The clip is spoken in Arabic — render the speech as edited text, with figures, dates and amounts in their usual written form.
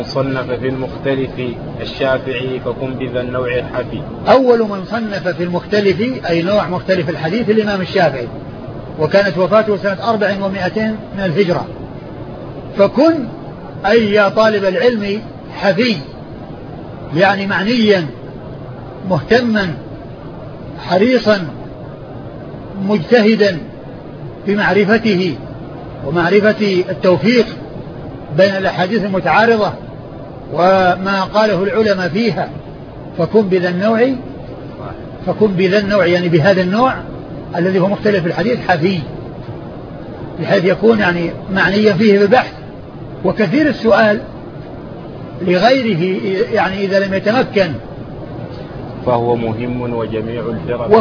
صنف في المختلف الشافعي فكن بذا النوع الحفي. أول من صنف في المختلف أي نوع مختلف الحديث الإمام الشافعي، وكانت وفاته سنة 400 من الهجرة. فكن أي يا طالب العلم حفي، يعني معنيا مهتما حريصا مجتهدا في معرفته ومعرفة التوفيق بين الأحاديث المتعارضة وما قاله العلماء فيها. فكن بذا النوع يعني بهذا النوع الذي هو مختلف الحديث حفي، بحيث يكون يعني معنيا فيه بالبحث وكثير السؤال لغيره، يعني إذا لم يتمكن فهو مهم وجميع الفرق